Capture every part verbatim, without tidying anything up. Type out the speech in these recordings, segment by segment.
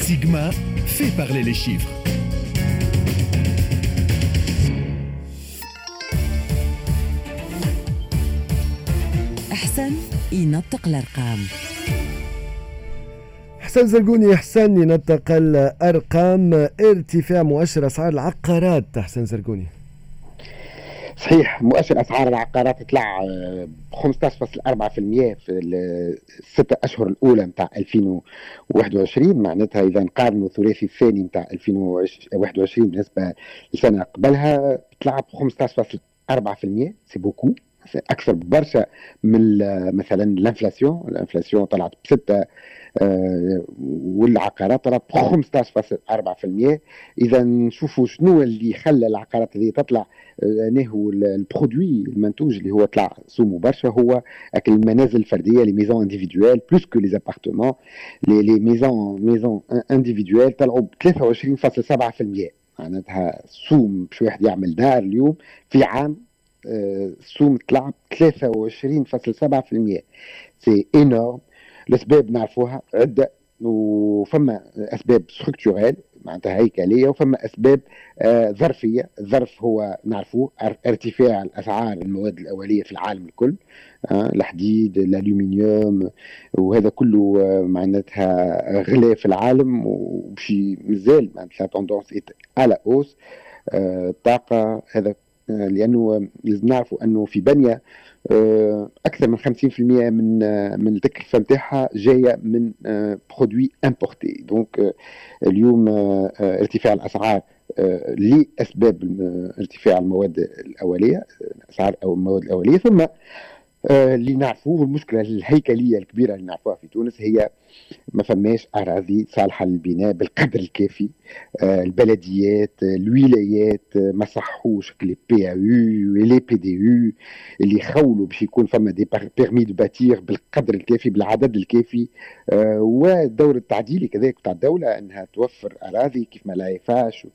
Sigma fait parler les chiffres. أحسن ينطق الأرقام. حسن زرقوني حسن ينطق الأرقام. ارتفاع مؤشر أسعار العقارات. حسن زرقوني صحيح، مؤشر أسعار العقارات طلع ب خمسة عشر فاصلة أربعة بالمئة في الستة أشهر الأولى متاع ألفين وواحد وعشرين. معناتها إذا نقارنوا الثلاثي الثاني متاع ألفين وواحد وعشرين بالنسبة للسنة قبلها طلع ب خمسة عشر فاصلة أربعة بالمئة. سي بوكو، أكثر برشا من مثلا الانفلاسيون. الانفلاسيون طلعت بستة آه والعقارات طلعت ب خمسة عشر فاصلة أربعة بالمئة. إذا نشوفوا شنو اللي خلى العقارات هذه تطلع. آه هو البرودوي المنتوج اللي هو طلع سومو برشا هو أكل المنازل الفردية، لي ميزون انديفيدوال بلوس كو لي ابارتمون. لي لي ميزون ميزون انديفيدوال طلعوا ب ثلاثة وعشرين فاصلة سبعة بالمئة. معناتها سوم باش واحد يعمل دار اليوم في عام السوم طلع ثلاثة وعشرين فاصلة سبعة بالمئة. سي انورم. الاسباب نعرفوها عده، وفما اسباب ستركتورال معناتها هيكليه، وفما اسباب آه ظرفيه. الظرف هو نعرفوه ارتفاع الاسعار المواد الاوليه في العالم الكل، آه الحديد، الالومنيوم، وهذا كله آه معناتها غلا في العالم، وبشي مازال معناتها توندونس على اوس. آه الطاقه هذا لأنه لازم نعرفوا أنه في بنية أكثر من خمسين بالمئة من من التكلفة نتاعها جاية من برودوي امبورتي. دونك اليوم ارتفاع الأسعار لأسباب ارتفاع المواد الأولية، أسعار أو المواد الأولية. ثم اللي نعرفوه المشكلة الهيكلية الكبيرة اللي نعرفوها في تونس هي ما فماش أراضي صالحة للبناء بالقدر الكافي. آه البلديات، الولايات ما صحوش لي بي او ولي بي دي او اللي يخولوا باش يكون فما دي بيرمي دو باتير بالقدر الكافي بالعدد الكافي. آه والدور التعديلي كذلك تاع الدولة انها توفر اراضي كيف ما لا يفاش،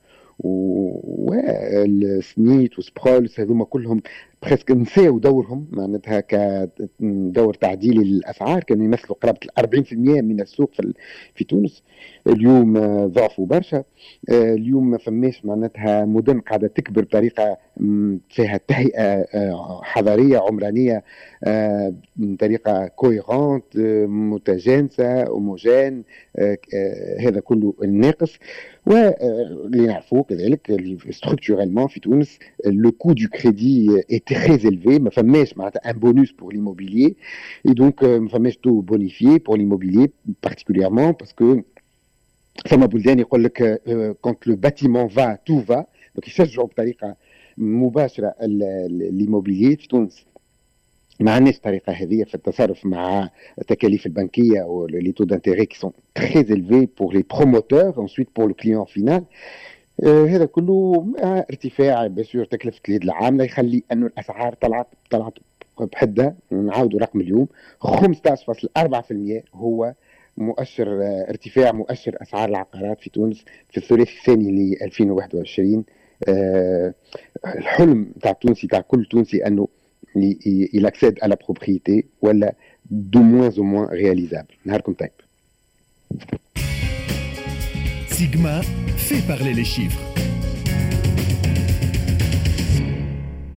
والسنيت وسبرولس هذوما كلهم بريسك نساو دورهم. معناتها كدور تعديلي للاسعار كانوا يمثلوا قرابه أربعين بالمئة من السوق في تونس. اليوم ضعفوا برشا. اليوم ما فماش معناتها مدن قاعده تكبر بطريقه فيها تهيئه حضاريه عمرانيه بطريقه كويرونت متجانسه اوموجين. هذا كله الناقص. واللي نعرفوه كذلك اللي ستركتورالمون في تونس لو كو دو كريدي est très élevé. ما فماش معناتها un bonus pour l'immobilier et donc ما فماش taux bonifié pour l'immobilier particulièrement parce que فما بلدان يقول لك quand le bâtiment va tout va. donc يشجعوا بطريقه مباشره l'immobilier. في تونس ما عندناش الطريقه هذه في التصرف مع التكاليف البنكيه و les taux d'intérêt qui sont très élevés pour les promoteurs, ensuite pour le client final. آه هذا كله ارتفاع بسيور تكلفة اليد العاملة يخلي أنه الأسعار طلعت طلعت بحدة. نعاودوا رقم اليوم خمسة عشر فاصلة أربعة بالمئة هو مؤشر اه ارتفاع مؤشر أسعار العقارات في تونس في الثلاث الثاني ل ألفين وواحد وعشرين. اه الحلم تاع تونسي تاع كل تونسي أنه il accède à la propriété ولا de moins ou moins réalisable. نهاركم طيب. Sigma fait parler les chiffres.